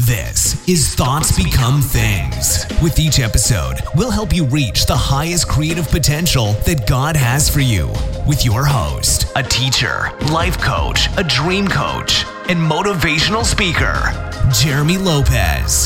This is Thoughts Become Things. With each episode, we'll help you reach the highest creative potential that God has for you. With your host, a teacher, life coach, a dream coach, and motivational speaker, Jeremy Lopez.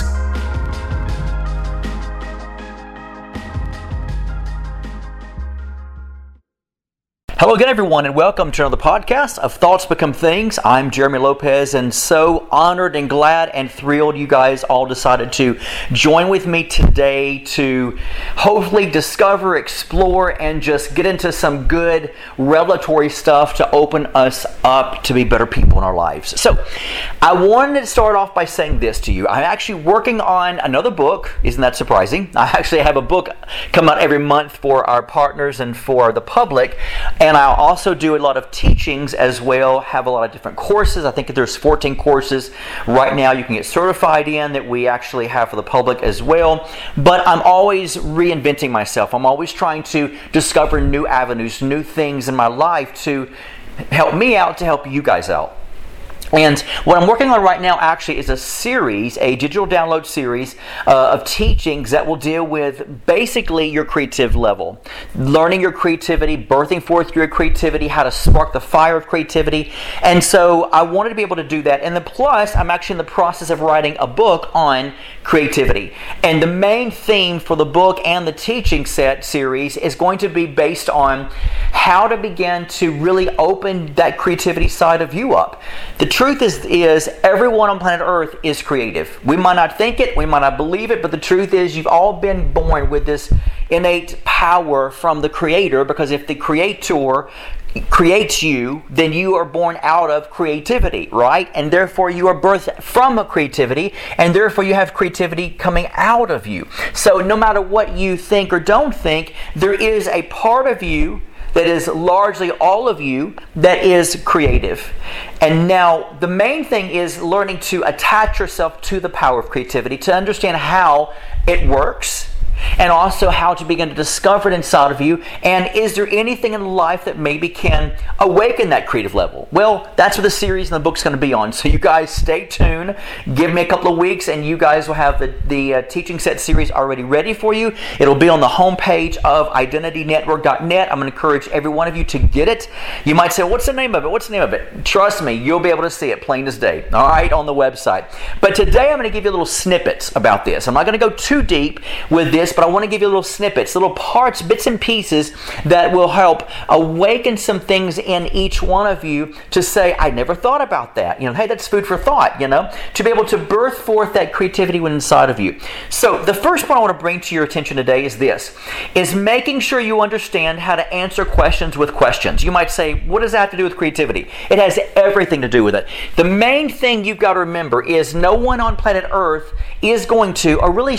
Hello again, everyone, and welcome to another podcast of Thoughts Become Things. I'm Jeremy Lopez, and so honored and glad and thrilled you guys all decided to join with me today to hopefully discover, explore, and just get into some good revelatory stuff to open us up to be better people in our lives. So, I wanted to start off by saying this to you. I'm actually working on another book. Isn't that surprising? I actually have a book come out every month for our partners and for the public. And I'll also do a lot of teachings as well, have a lot of different courses. I think there's 14 courses right now you can get certified in that we actually have for the public as well. But I'm always reinventing myself. I'm always trying to discover new avenues, new things in my life to help me out, to help you guys out. And what I'm working on right now actually is a series, a digital download series of teachings that will deal with basically your creative level. Learning your creativity, birthing forth your creativity, how to spark the fire of creativity. And so I wanted to be able to do that. And then plus, I'm actually in the process of writing a book on creativity. And the main theme for the book and the teaching set series is going to be based on how to begin to really open that creativity side of you up. The truth is everyone on planet Earth is creative. We might not think it, we might not believe it, but the truth is you've all been born with this innate power from the Creator, because if the Creator creates you, then you are born out of creativity, right? And therefore you are birthed from a creativity, and therefore you have creativity coming out of you. So no matter what you think or don't think, there is a part of you that is largely all of you that is creative. And now the main thing is learning to attach yourself to the power of creativity, to understand how it works, and also how to begin to discover it inside of you. And is there anything in life that maybe can awaken that creative level? Well, that's what the series and the book's going to be on. So you guys stay tuned. Give me a couple of weeks and you guys will have the teaching set series already ready for you. It'll be on the homepage of IdentityNetwork.net. I'm going to encourage every one of you to get it. You might say, what's the name of it? What's the name of it? Trust me, you'll be able to see it plain as day. All right, on the website. But today I'm going to give you little snippets about this. I'm not going to go too deep with this, but I want to give you little snippets, little parts, bits and pieces that will help awaken some things in each one of you to say, I never thought about that. Hey, that's food for thought, to be able to birth forth that creativity within inside of you. So the first point I want to bring to your attention today is this, is making sure you understand how to answer questions with questions. You might say, what does that have to do with creativity? It has everything to do with it. The main thing you've got to remember is no one on planet Earth is going to, or really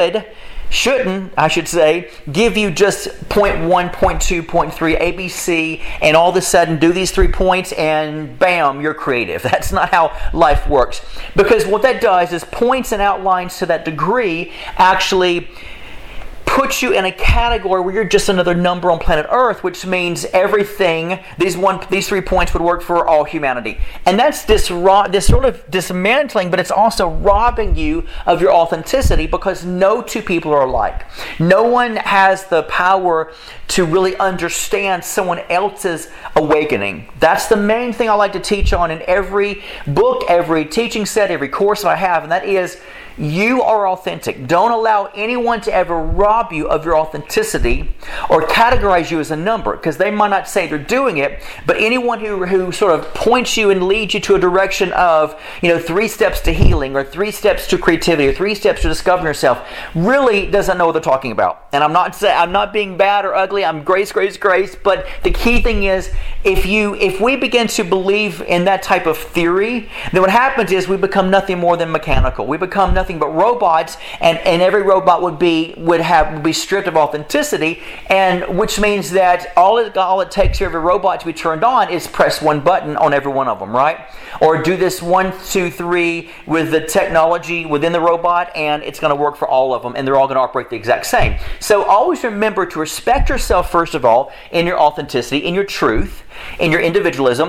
shouldn't, I should say, give you just point 1, point 2, point 3, ABC, and all of a sudden do these 3 points and bam, you're creative. That's not how life works. Because what that does is points and outlines to that degree actually puts you in a category where you're just another number on planet Earth, which means everything, these 3 points would work for all humanity. And that's this sort of dismantling, but it's also robbing you of your authenticity, because no two people are alike. No one has the power to really understand someone else's awakening. That's the main thing I like to teach on in every book, every teaching set, every course that I have, and that is, you are authentic. Don't allow anyone to ever rob you of your authenticity or categorize you as a number, because they might not say they're doing it, but anyone who sort of points you and leads you to a direction of, 3 steps to healing, or 3 steps to creativity, or 3 steps to discovering yourself, really doesn't know what they're talking about. And I'm not being bad or ugly. I'm grace, but the key thing is, if we begin to believe in that type of theory, then what happens is we become nothing more than mechanical. We become nothing but robots, and every robot would be stripped of authenticity, and which means that all it takes for every robot to be turned on is press one button on every one of them, right? Or do this 1, 2, 3 with the technology within the robot, and it's going to work for all of them, and they're all going to operate the exact same. So always remember to respect yourself first of all, in your authenticity, in your truth, in your individualism.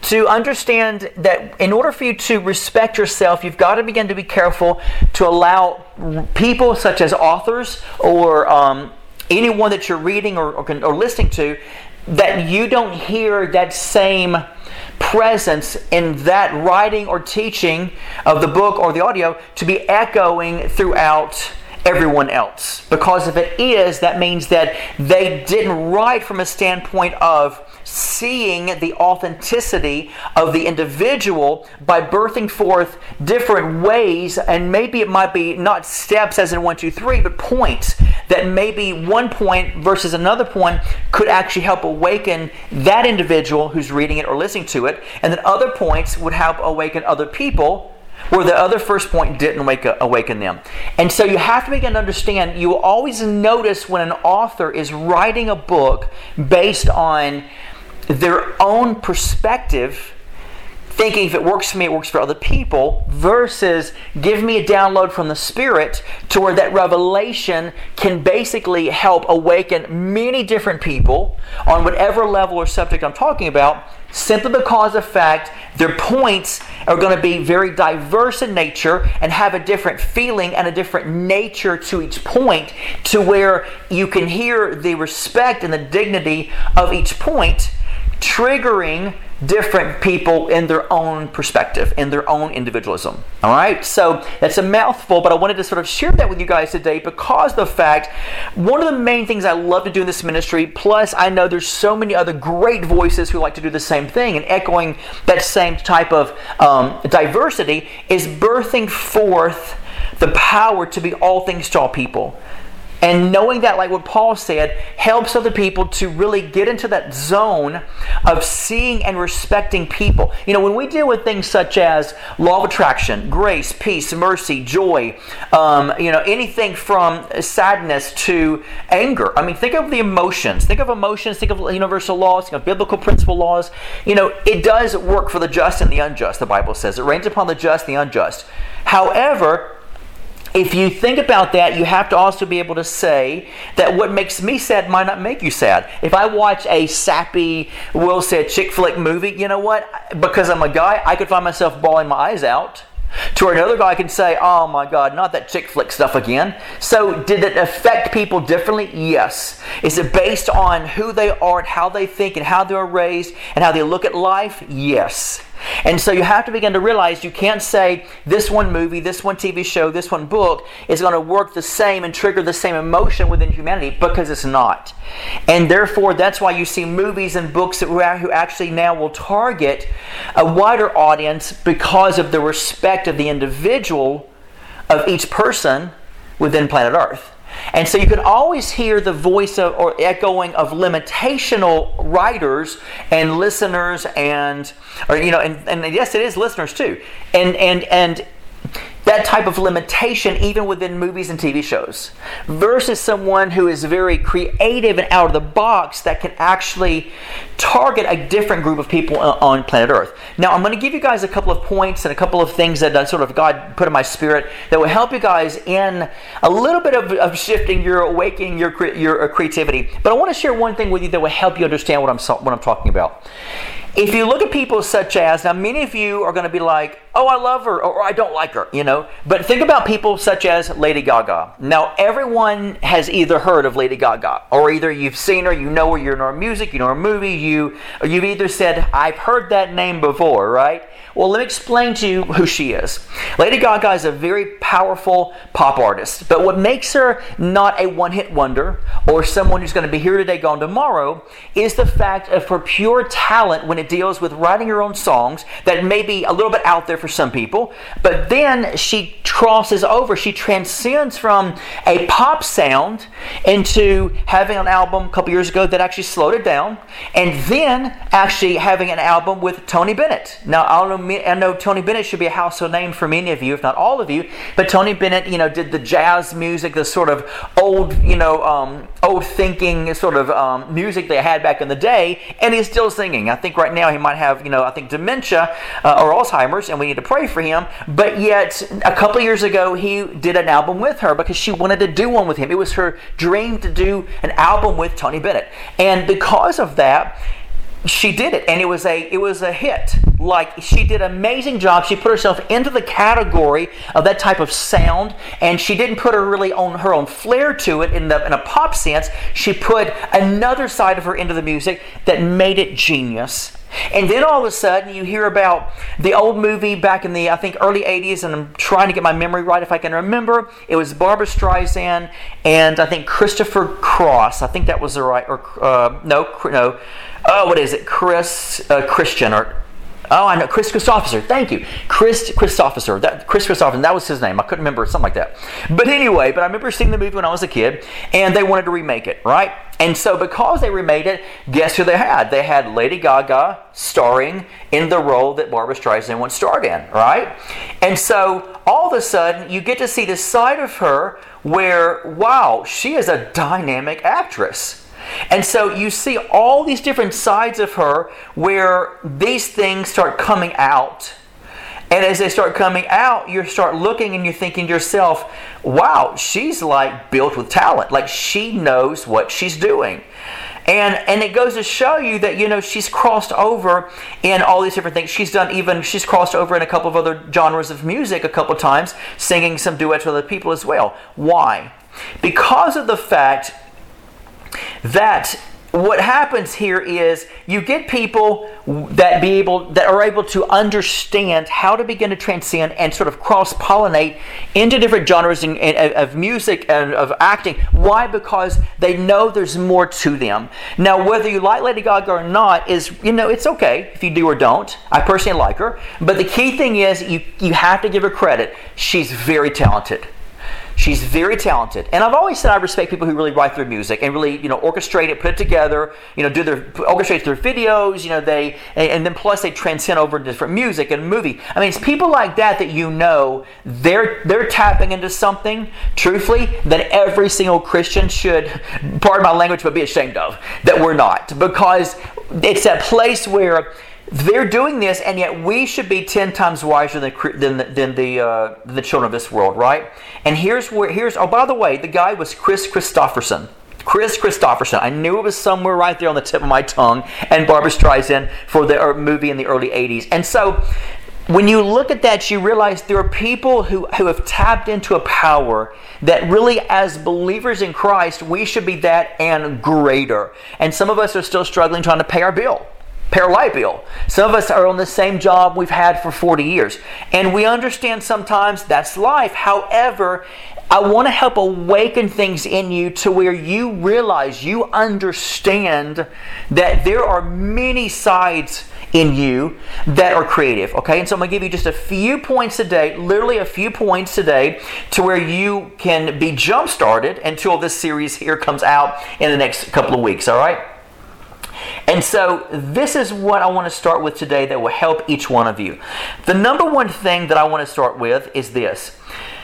to understand that in order for you to respect yourself, you've got to begin to be careful to allow people such as authors or anyone that you're reading or listening to, that you don't hear that same presence in that writing or teaching of the book or the audio to be echoing throughout everyone else. Because if it is, that means that they didn't write from a standpoint of seeing the authenticity of the individual by birthing forth different ways, and maybe it might be not steps as in 1, 2, 3, but points that maybe one point versus another point could actually help awaken that individual who's reading it or listening to it, and then other points would help awaken other people where the other first point didn't awaken them. And so you have to begin to understand, you will always notice when an author is writing a book based on their own perspective, thinking if it works for me, it works for other people, versus give me a download from the Spirit to where that revelation can basically help awaken many different people on whatever level or subject I'm talking about, simply because of the fact their points are going to be very diverse in nature and have a different feeling and a different nature to each point, to where you can hear the respect and the dignity of each point triggering different people in their own perspective, in their own individualism. All right? So that's a mouthful, but I wanted to sort of share that with you guys today because of the fact, one of the main things I love to do in this ministry, plus I know there's so many other great voices who like to do the same thing and echoing that same type of diversity, is birthing forth the power to be all things to all people. And knowing that, like what Paul said, helps other people to really get into that zone of seeing and respecting people. You know, when we deal with things such as law of attraction, grace, peace, mercy, joy, anything from sadness to anger. I mean, think of the emotions. Think of emotions. Think of universal laws. Think of biblical principle laws. You know, it does work for the just and the unjust, the Bible says. It rains upon the just and the unjust. However, if you think about that, you have to also be able to say that what makes me sad might not make you sad. If I watch a sappy, Will said, chick flick movie, you know what? Because I'm a guy, I could find myself bawling my eyes out. To where another guy can say, oh my God, not that chick flick stuff again. So did it affect people differently? Yes. Is it based on who they are and how they think and how they're raised and how they look at life? Yes. And so you have to begin to realize you can't say this one movie, this one TV show, this one book is going to work the same and trigger the same emotion within humanity, because it's not. And therefore, that's why you see movies and books who actually now will target a wider audience because of the respect of the individual of each person within planet Earth. And so you can always hear the voice of or echoing of limitational writers and listeners and yes, it is listeners too. And that type of limitation even within movies and TV shows, versus someone who is very creative and out of the box that can actually target a different group of people on planet Earth. Now, I'm going to give you guys a couple of points and a couple of things that sort of God put in my spirit that will help you guys in a little bit of shifting your awakening your creativity. But I want to share one thing with you that will help you understand what I'm talking about. If you look at people such as, now many of you are going to be like, oh, I love her, or I don't like her, But think about people such as Lady Gaga. Now, everyone has either heard of Lady Gaga, or either you've seen her, you know her, you know her music, you know her movie, you've either said, I've heard that name before, right? Well, let me explain to you who she is. Lady Gaga is a very powerful pop artist, but what makes her not a one-hit wonder or someone who's going to be here today, gone tomorrow, is the fact of her pure talent when it deals with writing her own songs that may be a little bit out there for some people, but then she crosses over, she transcends from a pop sound into having an album a couple years ago that actually slowed it down, and then actually having an album with Tony Bennett. Now, I know Tony Bennett should be a household name for many of you, if not all of you, but Tony Bennett, did the jazz music, the sort of old thinking sort of music they had back in the day, and he's still singing. I think right now he might have, dementia or Alzheimer's, and we need to pray for him, but yet a couple of years ago he did an album with her because she wanted to do one with him. It was her dream to do an album with Tony Bennett, and because of that, she did it, and it was a hit. Like, she did an amazing job. She put herself into the category of that type of sound, and she didn't put her own flair to it in a pop sense. She put another side of her into the music that made it genius. And then all of a sudden, you hear about the old movie back in the, I think, early 80s, and I'm trying to get my memory right if I can remember. It was Barbra Streisand and I think Christopher Cross. I think that was the right, or no. Oh, what is it? Christian, or oh, I know, Chris Christopherson. Thank you, Chris Christopherson. That was his name. I couldn't remember, something like that. But anyway, I remember seeing the movie when I was a kid, and they wanted to remake it, right? And so because they remade it, guess who they had? They had Lady Gaga starring in the role that Barbra Streisand once starred in, right? And so all of a sudden, you get to see this side of her where, wow, she is a dynamic actress. And so you see all these different sides of her where these things start coming out. And as they start coming out, you start looking and you're thinking to yourself, wow, she's like built with talent. Like, she knows what she's doing. And it goes to show you that, you know, she's crossed over in all these different things. She's crossed over in a couple of other genres of music a couple of times, singing some duets with other people as well. Why? Because of the fact that what happens here is you get people that are able to understand how to begin to transcend and sort of cross-pollinate into different genres of music and of acting. Why? Because they know there's more to them. Now, whether you like Lady Gaga or not is, you know, it's okay if you do or don't. I personally like her. But the key thing is you have to give her credit. She's very talented. She's very talented. And I've always said I respect people who really write their music and really, you know, orchestrate it, put it together, you know, orchestrate their videos, you know, and then plus they transcend over different music and movie. I mean, it's people like that you know, they're tapping into something, truthfully, that every single Christian should, pardon my language, but be ashamed of, that we're not. Because it's that place where they're doing this, and yet we should be 10 times wiser than the children of this world, right? And oh, by the way, the guy was Chris Christopherson. Chris Christopherson. I knew it was somewhere right there on the tip of my tongue, and Barbra Streisand for the movie in the early 80s. And so when you look at that, you realize there are people who have tapped into a power that really, as believers in Christ, we should be that and greater. And some of us are still struggling trying to pay our light bill. Some of us are on the same job we've had for 40 years. And we understand sometimes that's life. However, I want to help awaken things in you to where you realize, you understand that there are many sides in you that are creative. Okay, and so I'm going to give you just a few points today, literally a few points today, to where you can be jump-started until this series here comes out in the next couple of weeks, all right? And so this is what I want to start with today that will help each one of you. The number one thing that I want to start with is this.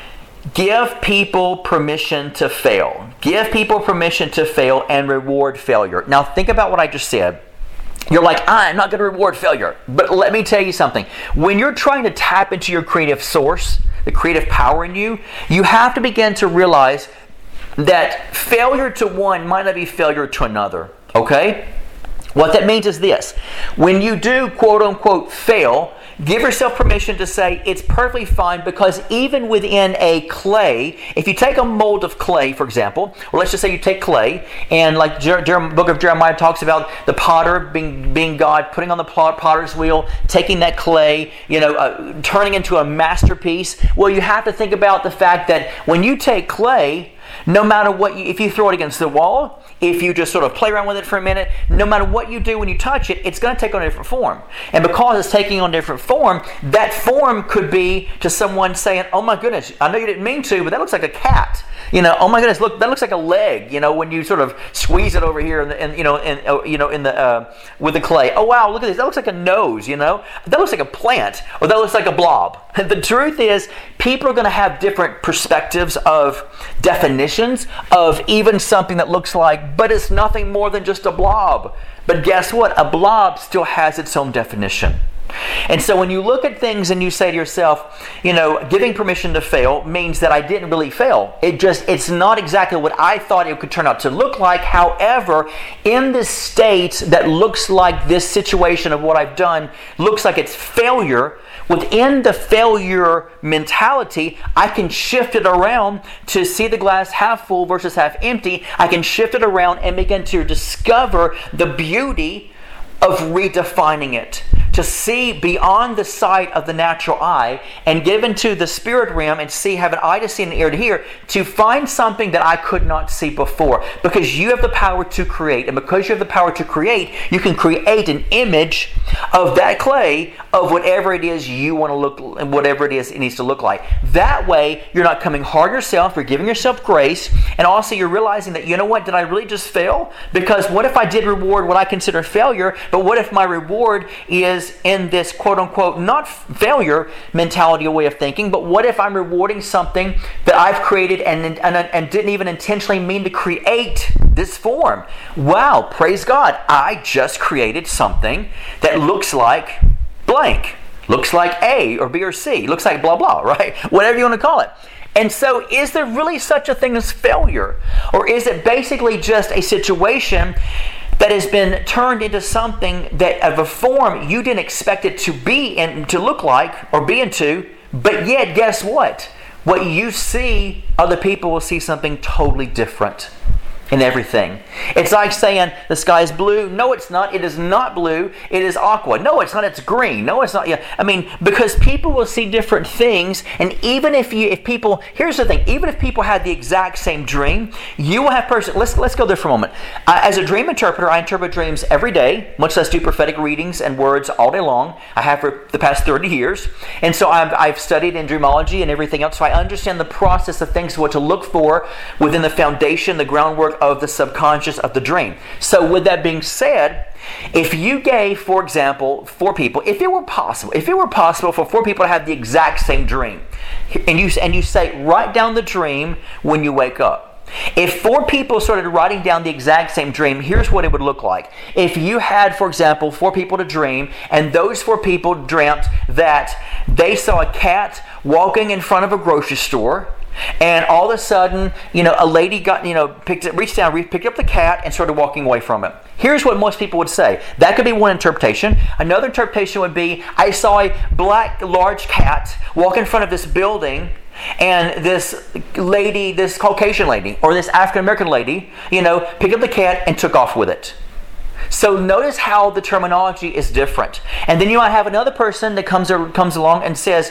Give people permission to fail. Give people permission to fail and reward failure. Now think about what I just said. You're like, I'm not going to reward failure. But let me tell you something. When you're trying to tap into your creative source, the creative power in you, you have to begin to realize that failure to one might not be failure to another. Okay? What that means is this. When you do, quote unquote, fail, give yourself permission to say it's perfectly fine, because even within a clay, if you take a mold of clay, for example, or let's just say you take clay, and like book of Jeremiah talks about the potter being God, putting on the potter's wheel, taking that clay, turning into a masterpiece. Well, you have to think about the fact that when you take clay, no matter what, if you throw it against the wall, if you just sort of play around with it for a minute, no matter what you do when you touch it, it's going to take on a different form. And because it's taking on a different form, that form could be to someone saying, "Oh my goodness, I know you didn't mean to, but that looks like a cat." "Oh my goodness, look, that looks like a leg." When you sort of squeeze it over here, with the clay. "Oh wow, look at this. That looks like a nose." That looks like a plant, or that looks like a blob. The truth is, people are going to have different perspectives of definitions of even something that looks like, but it's nothing more than just a blob. But guess what? A blob still has its own definition. And so when you look at things and you say to yourself, giving permission to fail means that I didn't really fail. It's not exactly what I thought it could turn out to look like. However, in this state that looks like this situation of what I've done looks like it's failure, within the failure mentality, I can shift it around to see the glass half full versus half empty. I can shift it around and begin to discover the beauty of redefining it, to see beyond the sight of the natural eye and get into the spirit realm and have an eye to see and an ear to hear, to find something that I could not see before. Because you have the power to create, and because you have the power to create, you can create an image of that clay of whatever it is you want to look, and whatever it is it needs to look like. That way, you're not coming hard yourself, you're giving yourself grace, and also you're realizing that, did I really just fail? Because what if I did reward what I consider failure, but what if my reward is in this quote-unquote not failure mentality or way of thinking, but what if I'm rewarding something that I've created and didn't even intentionally mean to create this form? Wow, praise God, I just created something that looks like blank, looks like A or B or C, looks like blah blah, right? Whatever you want to call it. And so is there really such a thing as failure? Or is it basically just a situation that has been turned into something that of a form you didn't expect it to be and to look like or be into, but yet guess what? What you see, other people will see something totally different in everything. It's like saying the sky is blue. No, it's not. It is not blue. It is aqua. No, it's not. It's green. No, it's not. Yeah. Because people will see different things, and even here's the thing. Even if people had the exact same dream, you will have Let's go there for a moment. As a dream interpreter, I interpret dreams every day, much less do prophetic readings and words all day long. I have for the past 30 years, and so I've studied in dreamology and everything else. So I understand the process of things, what to look for within the foundation, the groundwork of the subconscious of the dream. So with that being said, if you gave, for example, 4 people, if it were possible for 4 people to have the exact same dream, and you say, write down the dream when you wake up. If 4 people started writing down the exact same dream, here's what it would look like. If you had, for example, 4 people to dream, and those 4 people dreamt that they saw a cat walking in front of a grocery store, and all of a sudden, a lady reached down, picked up the cat, and started walking away from it. Here's what most people would say. That could be one interpretation. Another interpretation would be, I saw a black, large cat walk in front of this building, and this lady, this Caucasian lady, or this African American lady, picked up the cat and took off with it. So notice how the terminology is different. And then you might have another person that comes along and says,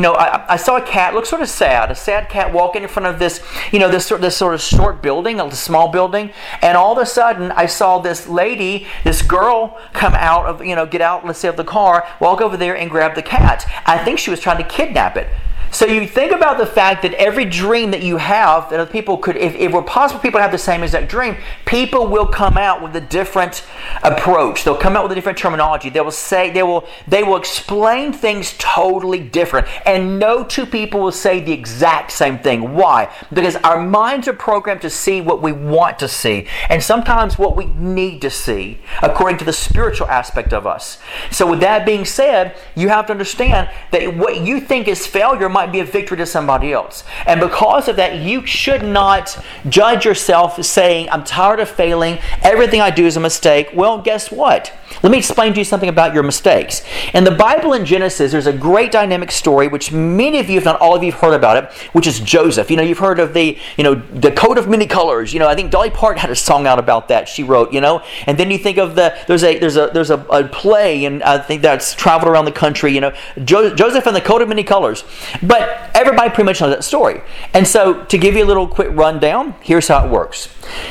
I saw a cat, looks sort of sad, a sad cat walking in front of this, this sort of short building, a small building, and all of a sudden I saw this lady, this girl come out of, get out, let's say, of the car, walk over there and grab the cat. I think she was trying to kidnap it. So you think about the fact that every dream that you have, that other people could, if it were possible people have the same exact dream, people will come out with a different approach. They'll come out with a different terminology. They will explain things totally different. And no 2 people will say the exact same thing. Why? Because our minds are programmed to see what we want to see, and sometimes what we need to see, according to the spiritual aspect of us. So with that being said, you have to understand that what you think is failure might be a victory to somebody else. And because of that, you should not judge yourself saying, I'm tired of failing, everything I do is a mistake. Well, guess what? Let me explain to you something about your mistakes. In the Bible in Genesis, there's a great dynamic story, which many of you, if not all of you, have heard about it, which is Joseph. You've heard of the coat of many colors. I think Dolly Parton had a song out about that. She wrote, and then you think of there's a play, and I think that's traveled around the country, Joseph and the coat of many colors. But everybody pretty much knows that story. And so, to give you a little quick rundown, here's how it works.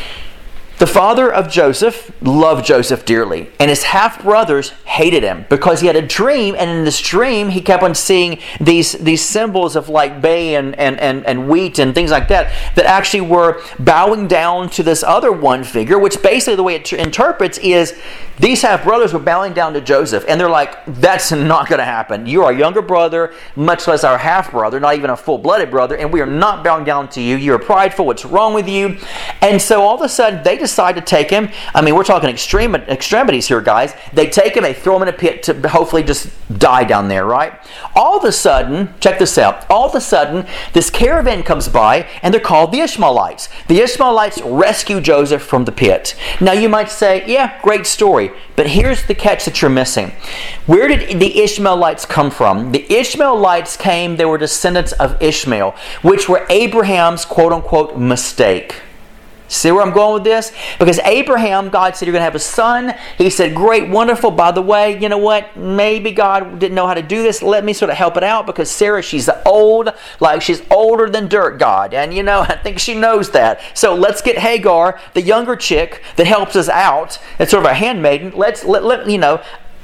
The father of Joseph loved Joseph dearly, and his half-brothers hated him because he had a dream, and in this dream he kept on seeing these symbols of like bay and wheat and things like that actually were bowing down to this other one figure, which basically the way it interprets is these half-brothers were bowing down to Joseph, and they're like, that's not going to happen. You're our younger brother, much less our half-brother, not even a full-blooded brother, and we are not bowing down to you. You're prideful. What's wrong with you? And so all of a sudden, they they decide to take him. I mean, we're talking extremities here, guys. They take him, they throw him in a pit to hopefully just die down there, right? All of a sudden, check this out. All of a sudden, this caravan comes by, and they're called the Ishmaelites. The Ishmaelites rescue Joseph from the pit. Now, you might say, yeah, great story. But here's the catch that you're missing. Where did the Ishmaelites come from? The Ishmaelites came, they were descendants of Ishmael, which were Abraham's quote-unquote mistake. See where I'm going with this? Because Abraham, God said, you're going to have a son. He said, great, wonderful. By the way, you know what? Maybe God didn't know how to do this. Let me sort of help it out because Sarah, she's old, like she's older than dirt, God. And you know, I think she knows that. So let's get Hagar, the younger chick that helps us out. It's sort of a handmaiden. Let you know,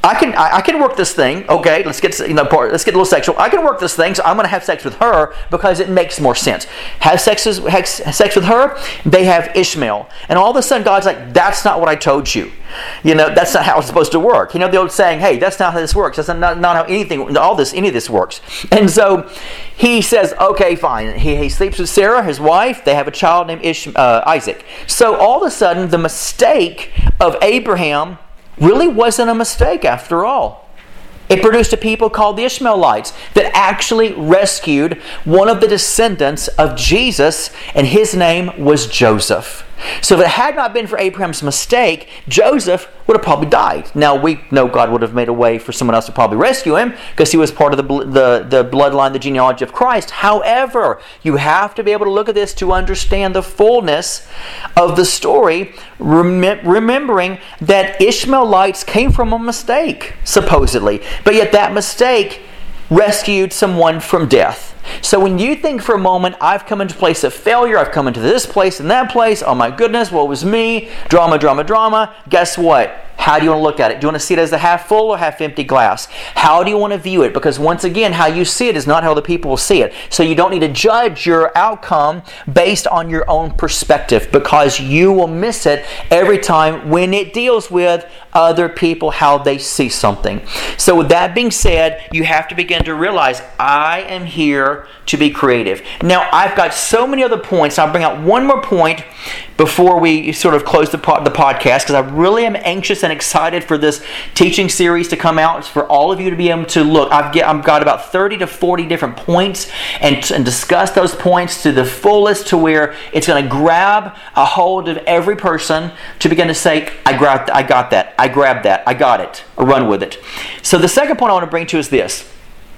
I can work this thing. Okay, let's get a little sexual. I can work this thing, so I'm going to have sex with her because it makes more sense. Have sex with her. They have Ishmael, and all of a sudden God's like, "That's not what I told you. You know, that's not how it's supposed to work." You know, the old saying, "Hey, that's not how this works. That's not how any of this works." And so he says, "Okay, fine." He sleeps with Sarah, his wife. They have a child named Isaac. So all of a sudden, the mistake of Abraham really wasn't a mistake after all. It produced a people called the Ishmaelites that actually rescued one of the descendants of Jesus, and his name was Joseph. So if it had not been for Abraham's mistake, Joseph would have probably died. Now we know God would have made a way for someone else to probably rescue him because he was part of the bloodline, the genealogy of Christ. However, you have to be able to look at this to understand the fullness of the story, remembering that Ishmaelites came from a mistake, supposedly. But yet that mistake rescued someone from death. So when you think for a moment, I've come into a place of failure, I've come into this place and that place, oh my goodness, what was me? Drama. Guess what? How do you want to look at it? Do you want to see it as a half full or half empty glass? How do you want to view it? Because once again, how you see it is not how the people will see it. So you don't need to judge your outcome based on your own perspective, because you will miss it every time when it deals with other people, how they see something. So with that being said, you have to begin to realize, I am here to be creative. Now, I've got so many other points. I'll bring out one more point before we sort of close the podcast, because I really am anxious and excited for this teaching series to come out. It's for all of you to be able to look. I've got about 30 to 40 different points and discuss those points to the fullest, to where it's going to grab a hold of every person to begin to say, I got that, I grabbed that, I got it, or run with it. So the second point I want to bring to you is this.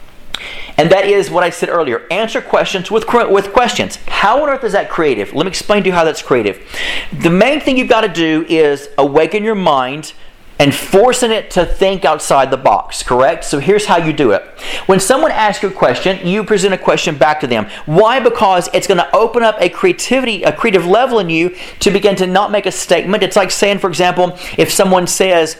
And that is what I said earlier. Answer questions with questions. How on earth is that creative? Let me explain to you how that's creative. The main thing you've got to do is awaken your mind and forcing it to think outside the box, correct? So here's how you do it. When someone asks you a question, you present a question back to them. Why? Because it's going to open up a creative level in you to begin to not make a statement. It's like saying, for example, if someone says,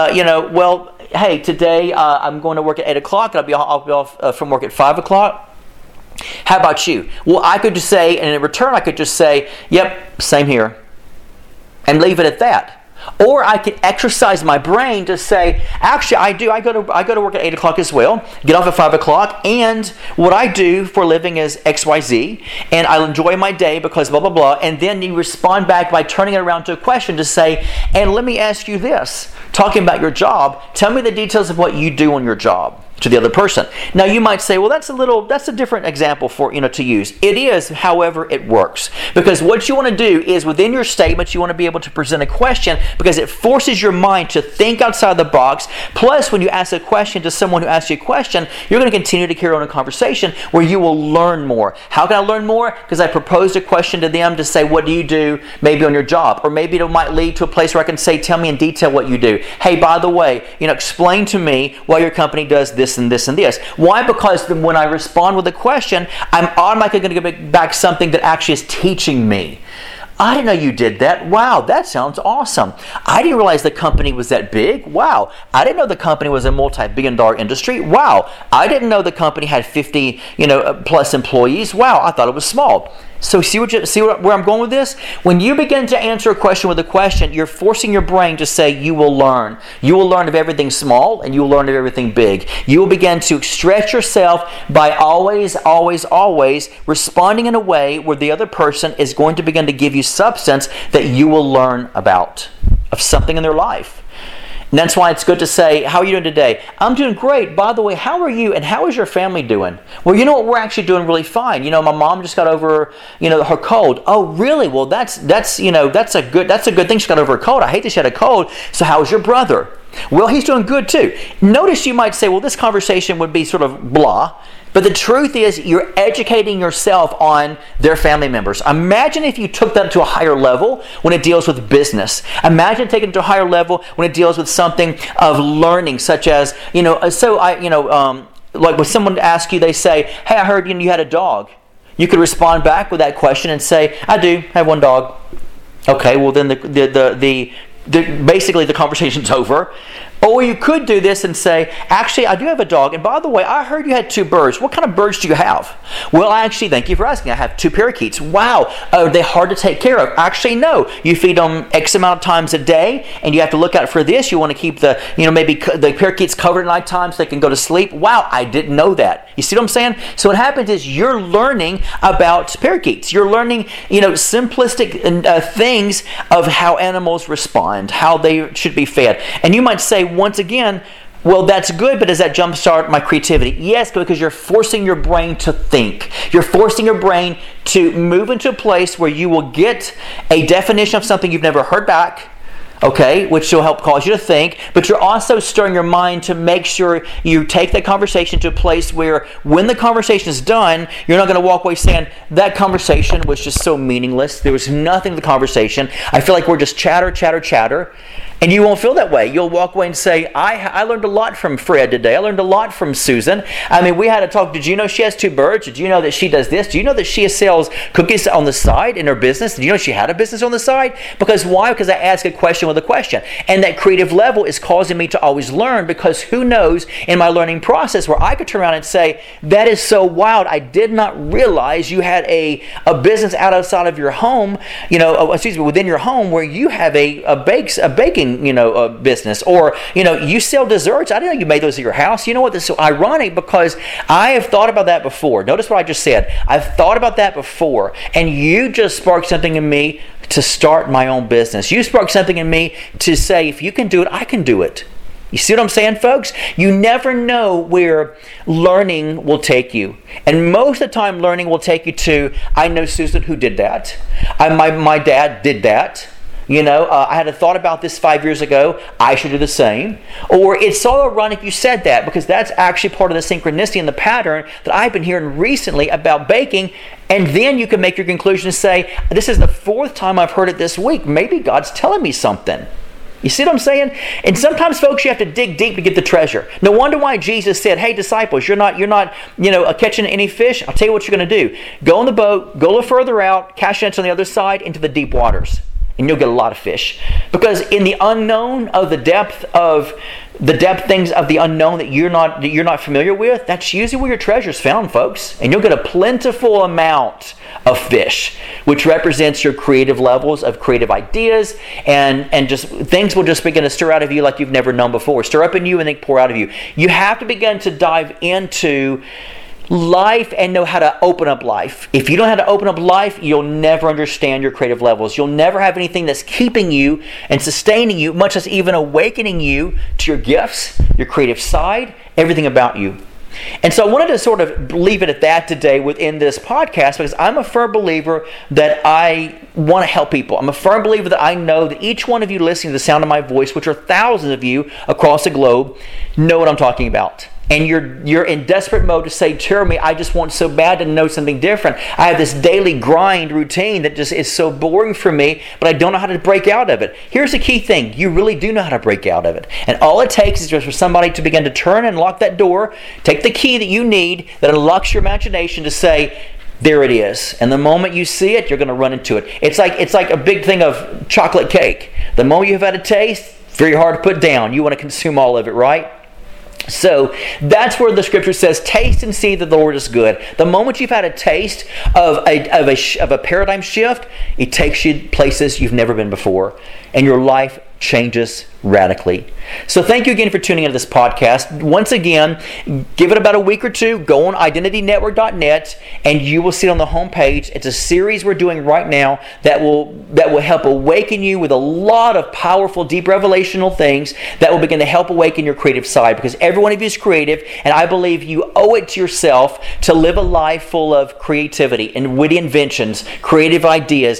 hey, today I'm going to work at 8 o'clock and I'll be off from work at 5 o'clock. How about you? Well, I could just say, and in return I could just say, yep, same here, and leave it at that. Or I could exercise my brain to say, actually, I go to work at 8 o'clock as well, get off at 5 o'clock, and what I do for a living is XYZ, and I'll enjoy my day because blah, blah, blah. And then you respond back by turning it around to a question to say, and let me ask you this, talking about your job, tell me the details of what you do on your job, to the other person. Now you might say, well, that's a different example to use. It is, however, it works. Because what you want to do is within your statements, you want to be able to present a question, because it forces your mind to think outside the box. Plus, when you ask a question to someone who asks you a question, you're going to continue to carry on a conversation where you will learn more. How can I learn more? Because I proposed a question to them to say, what do you do maybe on your job? Or maybe it might lead to a place where I can say, tell me in detail what you do. Hey, by the way, explain to me why your company does this and this and this. Why? Because when I respond with a question, I'm automatically going to get back something that actually is teaching me. I didn't know you did that. Wow, that sounds awesome. I didn't realize the company was that big. Wow. I didn't know the company was a multi-billion-dollar industry. Wow. I didn't know the company had 50, plus employees. Wow, I thought it was small. So where I'm going with this? When you begin to answer a question with a question, you're forcing your brain to say you will learn. You will learn of everything small and you will learn of everything big. You will begin to stretch yourself by always responding in a way where the other person is going to begin to give you substance that you will learn about, of something in their life. And that's why it's good to say, how are you doing today? I'm doing great. By the way, how are you and how is your family doing? Well, you know what? We're actually doing really fine. You know, my mom just got over, her cold. Oh, really? Well, that's a good thing she got over her cold. I hate that she had a cold. So how's your brother? Well, he's doing good too. Notice you might say, well, this conversation would be sort of blah. But the truth is, you're educating yourself on their family members. Imagine if you took that to a higher level when it deals with business. Imagine taking it to a higher level when it deals with something of learning, such as, like when someone asks you, they say, hey, I heard you had a dog. You could respond back with that question and say, I do have one dog. Okay, well then basically the conversation's over. Or you could do this and say, actually, I do have a dog. And by the way, I heard you had 2 birds. What kind of birds do you have? Well, actually, thank you for asking. I have 2 parakeets. Wow. Are they hard to take care of? Actually, no. You feed them X amount of times a day, and you have to look out for this. You want to keep maybe the parakeets covered at night time so they can go to sleep. Wow, I didn't know that. You see what I'm saying? So what happens is you're learning about parakeets. You're learning, simplistic things of how animals respond, how they should be fed. And you might say, once again, well, that's good, but does that jumpstart my creativity? Yes, because you're forcing your brain to think. You're forcing your brain to move into a place where you will get a definition of something you've never heard back, okay, which will help cause you to think, but you're also stirring your mind to make sure you take that conversation to a place where when the conversation is done, you're not going to walk away saying, that conversation was just so meaningless. There was nothing to the conversation. I feel like we're just chatter. And you won't feel that way. You'll walk away and say, I learned a lot from Fred today. I learned a lot from Susan. I mean, we had a talk. Did you know she has 2 birds? Did you know that she does this? Do you know that she sells cookies on the side in her business? Did you know she had a business on the side? Because why? Because I ask a question with a question. And that creative level is causing me to always learn, because who knows in my learning process where I could turn around and say, that is so wild. I did not realize you had a business outside of your home, within your home, where you have a baking business, or you sell desserts. I didn't know you made those at your house. You know what? This is so ironic, because I have thought about that before. Notice what I just said. I've thought about that before, and you just sparked something in me to start my own business. You sparked something in me to say, if you can do it, I can do it. You see what I'm saying, folks? You never know where learning will take you. And most of the time, learning will take you to, I know Susan who did that. My dad did that. I had a thought about this 5 years ago. I should do the same. Or it's so ironic you said that, because that's actually part of the synchronicity and the pattern that I've been hearing recently about baking. And then you can make your conclusion and say, this is the 4th time I've heard it this week. Maybe God's telling me something. You see what I'm saying? And sometimes, folks, you have to dig deep to get the treasure. No wonder why Jesus said, hey, disciples, you're not catching any fish. I'll tell you what you're going to do. Go on the boat, go a little further out, cast your nets on the other side into the deep waters. And you'll get a lot of fish. Because in the unknown of the depth things of the unknown that you're not familiar with, that's usually where your treasure's found, folks. And you'll get a plentiful amount of fish, which represents your creative levels of creative ideas, and just things will just begin to stir out of you like you've never known before. Stir up in you and then pour out of you. You have to begin to dive into life and know how to open up life. If you don't know how to open up life, you'll never understand your creative levels. You'll never have anything that's keeping you and sustaining you, much as even awakening you to your gifts, your creative side, everything about you. And so I wanted to sort of leave it at that today within this podcast, because I'm a firm believer that I want to help people. I'm a firm believer that I know that each one of you listening to the sound of my voice, which are thousands of you across the globe, know what I'm talking about. And you're in desperate mode to say, Jeremy, I just want so bad to know something different. I have this daily grind routine that just is so boring for me, but I don't know how to break out of it. Here's the key thing. You really do know how to break out of it. And all it takes is just for somebody to begin to turn and lock that door, take the key that you need that unlocks your imagination to say, there it is. And the moment you see it, you're going to run into it. It's like a big thing of chocolate cake. The moment you've had a taste, very hard to put down. You want to consume all of it, right? So that's where the scripture says, taste and see that the Lord is good. The moment you've had a taste of a paradigm shift, it takes you places you've never been before. And your life changes radically. So thank you again for tuning into this podcast. Once again, give it about a week or two. Go on identitynetwork.net and you will see it on the homepage. It's a series we're doing right now that will help awaken you with a lot of powerful, deep revelational things that will begin to help awaken your creative side, because every one of you is creative, and I believe you owe it to yourself to live a life full of creativity and witty inventions, creative ideas,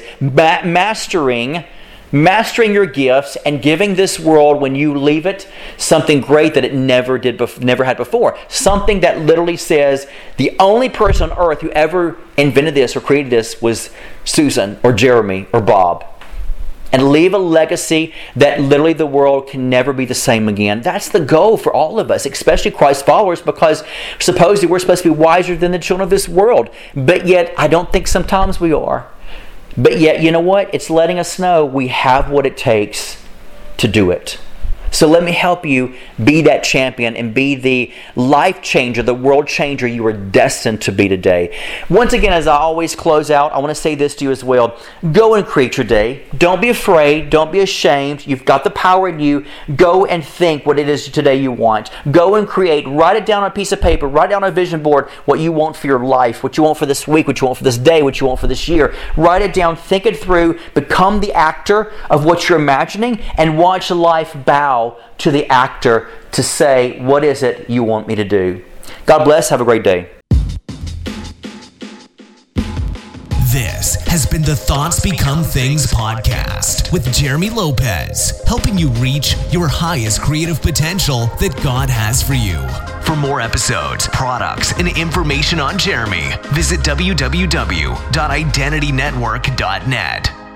mastering your gifts and giving this world, when you leave it, something great that it never had before. Something that literally says the only person on earth who ever invented this or created this was Susan or Jeremy or Bob. And leave a legacy that literally the world can never be the same again. That's the goal for all of us, especially Christ followers, because supposedly we're supposed to be wiser than the children of this world. But yet, I don't think sometimes we are. But yet, you know what? It's letting us know we have what it takes to do it. So let me help you be that champion and be the life changer, the world changer you are destined to be today. Once again, as I always close out, I want to say this to you as well. Go and create your day. Don't be afraid. Don't be ashamed. You've got the power in you. Go and think what it is today you want. Go and create. Write it down on a piece of paper. Write down on a vision board what you want for your life, what you want for this week, what you want for this day, what you want for this year. Write it down. Think it through. Become the actor of what you're imagining, and watch life bow to the actor to say, what is it you want me to do? God bless. Have a great day. This has been the Thoughts Become Things podcast with Jeremy Lopez, helping you reach your highest creative potential that God has for you. For more episodes, products, and information on Jeremy, visit www.identitynetwork.net.